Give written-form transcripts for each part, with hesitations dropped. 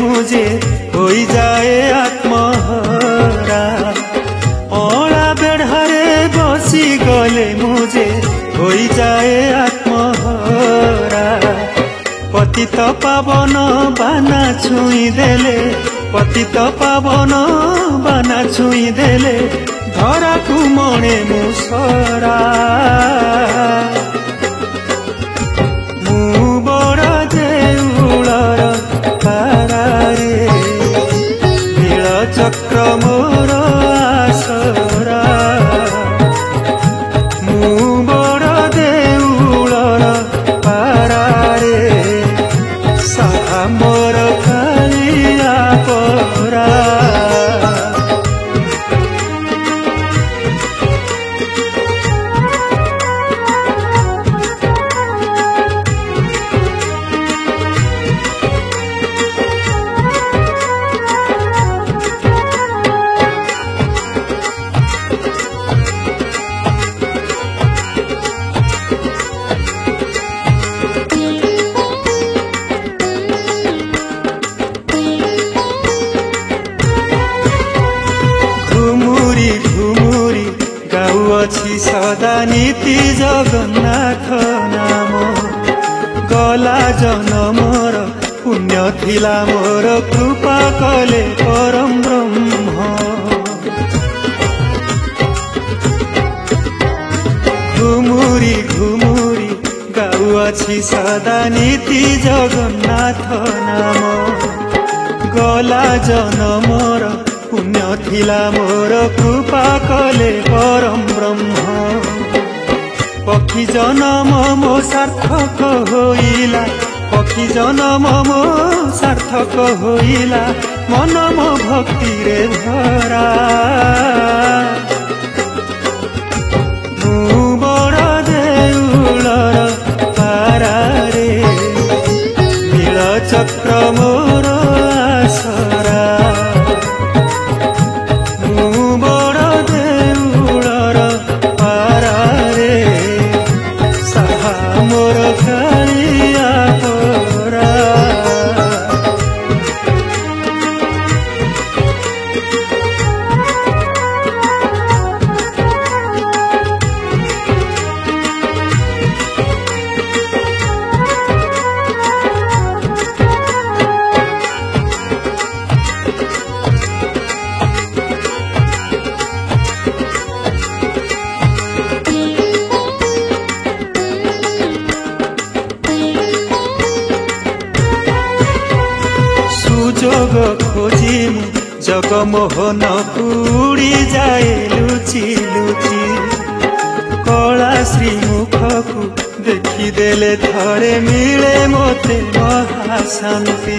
मुझे हो जाए आत्महरा। अला बेढ़ारे बसी गले मुझे हो जाए आत्महरा। पतित पावन बाना छुई देले, पतित पावन बाना छुई देले धरा को मणे मुसरा। मु बड़ देउलर पारारे नील चक्र मोर आसरा। मु बड़ देउलर पारारे साहा मोर कालिया परा। घुमुरी घुमुरी गाउअछि सदा नीति जगन्नाथ नाम। गला जनमर पुण्य थिला मोर कृपा कले परम ब्रह्म। घुमुरी घुमुरी गाउअछि सदा नीति जगन्नाथ नाम। गला जनमर पुण्य थिला मोर कृपा कले परम ब्रह्म। पक्षी जन्म मो सार्थक होइला, पक्षी जन्म मो सार्थक होइला मन मो भक्ति रे भरा। मु बड़ देउलर पारारे नील चक्र मोर आसरा। मोर कालिया परा। सुजोग खोजी जगमोहन उड़ी जाए लुचि लुचि। कला श्रीमुख को देखी देले थरे मिले मोते महाशांति।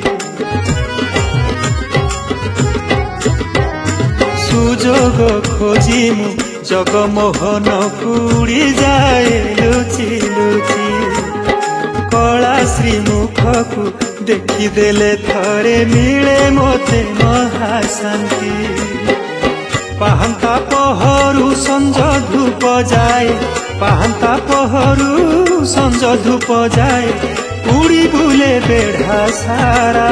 सुजोग खोजी जगमोहन उड़ी जाए लुचि लुचि। कला श्रीमुख को देखी देले थरे मिले मोते महाशांति। पाहंता पहरु संज धूप जाए, पाहंता पहरु संज धूप जाए उड़ी बुले बेढ़ा सारा।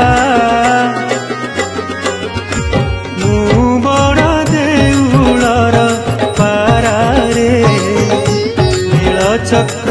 मु बड़ देउलर पारारे नील चक्र